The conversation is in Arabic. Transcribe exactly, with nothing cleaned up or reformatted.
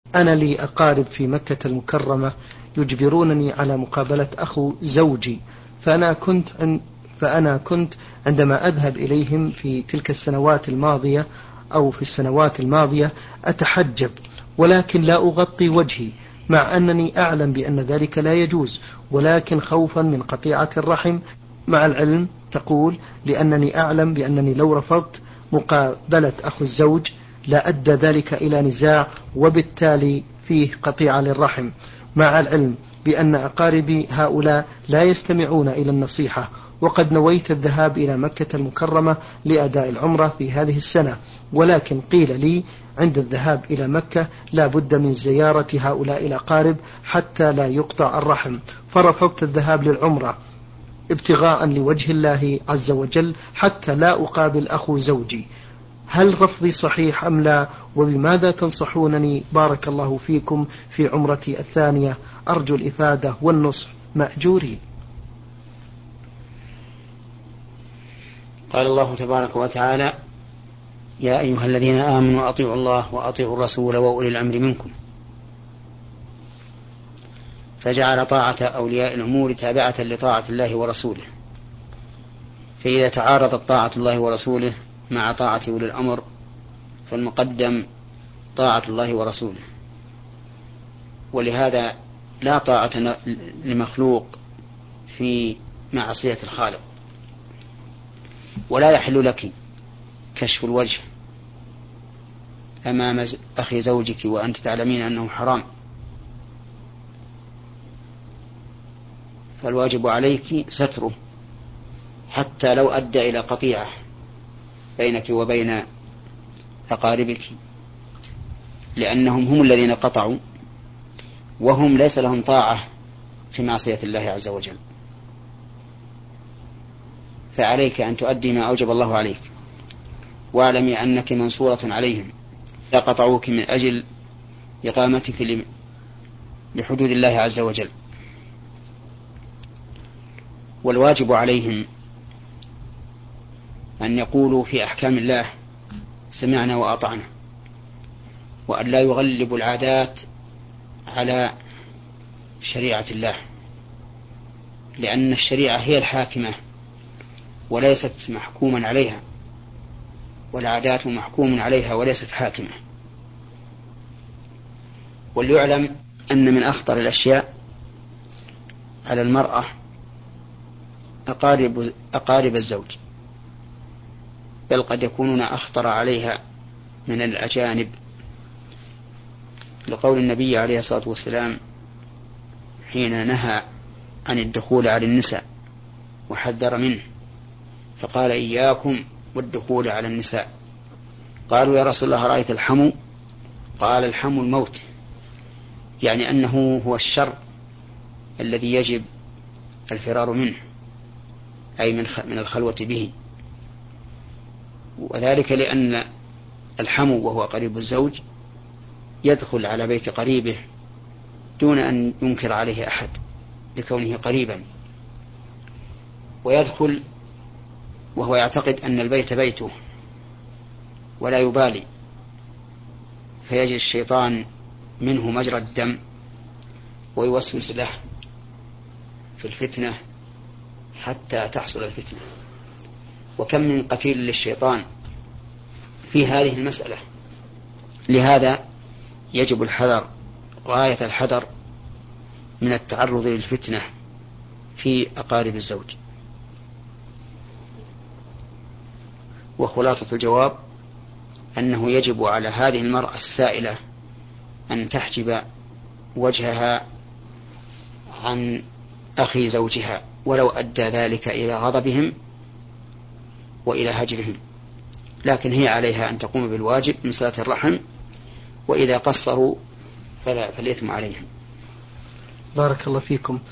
أنا لي أقارب في مكة المكرمة يجبرونني على مقابلة أخو زوجي، فأنا كنت عن فأنا كنت عندما أذهب إليهم في تلك السنوات الماضية أو في السنوات الماضية أتحجب، ولكن لا أغطي وجهي، مع أنني أعلم بأن ذلك لا يجوز، ولكن خوفا من قطيعة الرحم. مع العلم تقول لأنني أعلم بأنني لو رفضت مقابلة أخو الزوج لا أدى ذلك إلى نزاع وبالتالي فيه قطيعة للرحم، مع العلم بأن أقاربي هؤلاء لا يستمعون إلى النصيحة، وقد نويت الذهاب إلى مكة المكرمة لأداء العمرة في هذه السنة، ولكن قيل لي عند الذهاب إلى مكة لا بد من زيارة هؤلاء الأقارب حتى لا يقطع الرحم، فرفضت الذهاب للعمرة ابتغاء لوجه الله عز وجل حتى لا أقابل أخو زوجي. هل رفضي صحيح أم لا؟ وبماذا تنصحونني بارك الله فيكم في عمرتي الثانية؟ أرجو الإفادة والنصح مأجورين. قال الله تبارك وتعالى: يا أيها الذين آمنوا أطيعوا الله وأطيعوا الرسول وأولي الأمر منكم، فجعل طاعة أولياء الأمور تابعة لطاعة الله ورسوله، فإذا تعارضت طاعة الله ورسوله مع طاعة أولي الأمر فالمقدم طاعة الله ورسوله، ولهذا لا طاعة لمخلوق في معصية الخالق. ولا يحل لك كشف الوجه أمام أخي زوجك وأنت تعلمين أنه حرام، فالواجب عليك ستره حتى لو أدى إلى قطيعة بينك وبين أقاربك، لأنهم هم الذين قطعوا وهم ليس لهم طاعة في معصية الله عز وجل، فعليك أن تؤدي ما أوجب الله عليك، واعلمي أنك منصورة عليهم لا قطعوك من أجل إقامتك لحدود الله عز وجل. والواجب عليهم أن يقولوا في أحكام الله سمعنا وأطعنا، وأن لا يغلبوا العادات على شريعة الله، لأن الشريعة هي الحاكمة وليست محكوما عليها، والعادات محكوم عليها وليست حاكمة. وليعلم أن من أخطر الأشياء على المرأة أقارب, أقارب الزوج، بل قد يكونون أخطر عليها من الأجانب، لقول النبي عليه الصلاة والسلام حين نهى عن الدخول على النساء وحذر منه، فقال: إياكم والدخول على النساء. قالوا: يا رسول الله رأيت الحمو؟ قال: الحمو الموت، يعني أنه هو الشر الذي يجب الفرار منه، أي من الخلوة به، وذلك لأن الحمو وهو قريب الزوج يدخل على بيت قريبه دون أن ينكر عليه أحد لكونه قريبا، ويدخل وهو يعتقد أن البيت بيته ولا يبالي، فيجري الشيطان منه مجرى الدم ويوسوس له في الفتنة حتى تحصل الفتنة. وكم من قتيل للشيطان في هذه المسألة. لهذا يجب الحذر غاية الحذر من التعرض للفتنة في أقارب الزوج. وخلاصة الجواب أنه يجب على هذه المرأة السائلة أن تحجب وجهها عن أخي زوجها ولو أدى ذلك إلى غضبهم وإلى هجرهم، لكن هي عليها أن تقوم بالواجب من صلة الرحم، وإذا قصروا فلا فالإثم عليهم. بارك الله فيكم.